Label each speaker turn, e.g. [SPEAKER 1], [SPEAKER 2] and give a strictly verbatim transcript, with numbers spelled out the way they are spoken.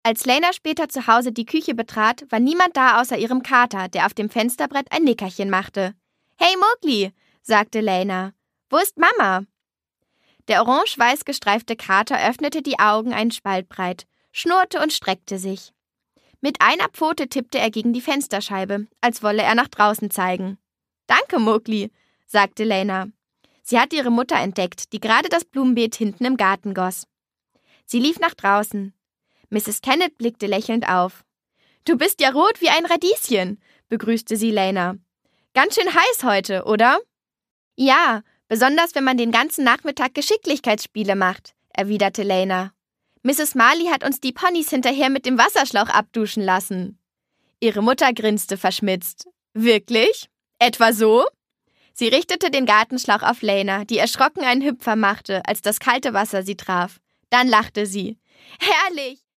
[SPEAKER 1] Als Lena später zu Hause die Küche betrat, war niemand da außer ihrem Kater, der auf dem Fensterbrett ein Nickerchen machte. »Hey Mowgli«, sagte Lena, »wo ist Mama?« Der orange-weiß gestreifte Kater öffnete die Augen einen Spalt breit, schnurrte und streckte sich. Mit einer Pfote tippte er gegen die Fensterscheibe, als wolle er nach draußen zeigen. »Danke, Mowgli«, sagte Lena. Sie hatte ihre Mutter entdeckt, die gerade das Blumenbeet hinten im Garten goss. Sie lief nach draußen. Misses Kenneth blickte lächelnd auf. »Du bist ja rot wie ein Radieschen«, begrüßte sie Lena. »Ganz schön heiß heute, oder?« »Ja, besonders wenn man den ganzen Nachmittag Geschicklichkeitsspiele macht«, erwiderte Lena. »Misses Marley hat uns die Ponys hinterher mit dem Wasserschlauch abduschen lassen.« Ihre Mutter grinste verschmitzt. »Wirklich? Etwa so?« Sie richtete den Gartenschlauch auf Lena, die erschrocken einen Hüpfer machte, als das kalte Wasser sie traf. Dann lachte sie. »Herrlich!